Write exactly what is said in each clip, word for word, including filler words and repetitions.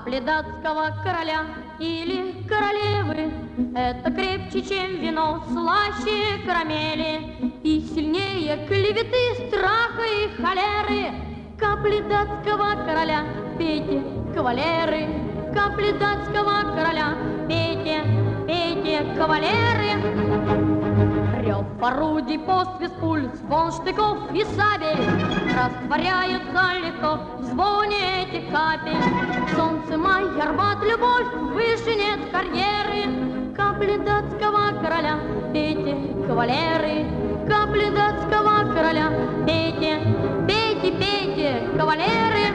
Капли датского короля или королевы — это крепче, чем вино, слаще карамели и сильнее клеветы, страха и холеры. Капли датского короля, пейте, кавалеры, капли датского короля, пейте, пейте, кавалеры. Рев орудий, посвист пуль, звон штыков и сабель растворяются легко в звоне этих капель. Солнце, май, Арбат, любовь, выше нет карьеры. Капли датского короля, пейте, кавалеры, капли датского короля, пейте, пейте, пейте, кавалеры.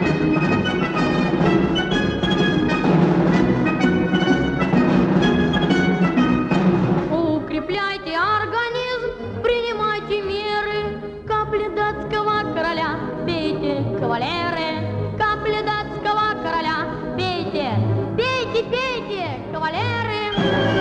Укрепляйте организм, принимайте меры. Капли датского короля, пейте, кавалеры, капли датского короля, пейте, пейте, пейте, кавалеры.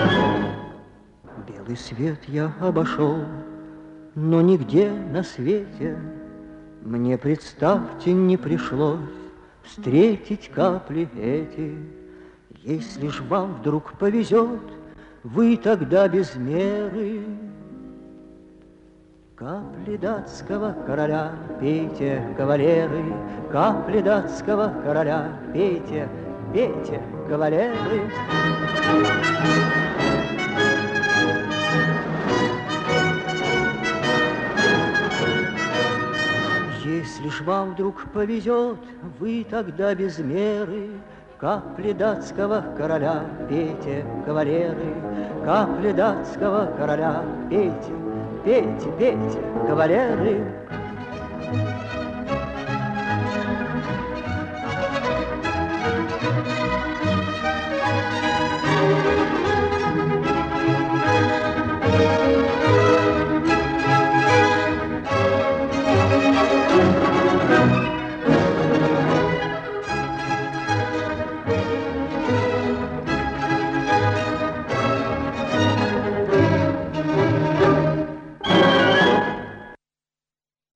Белый свет я обошел, но нигде на свете мне, представьте, не пришлось встретить капли эти. Если ж вам вдруг повезет, вы тогда без меры капли датского короля, пейте, кавалеры, капли датского короля, пейте, пейте, кавалеры. Если ж вам вдруг повезет, вы тогда без меры капли датского короля, пейте, кавалеры, капли датского короля, пейте, пейте, пейте, кавалеры.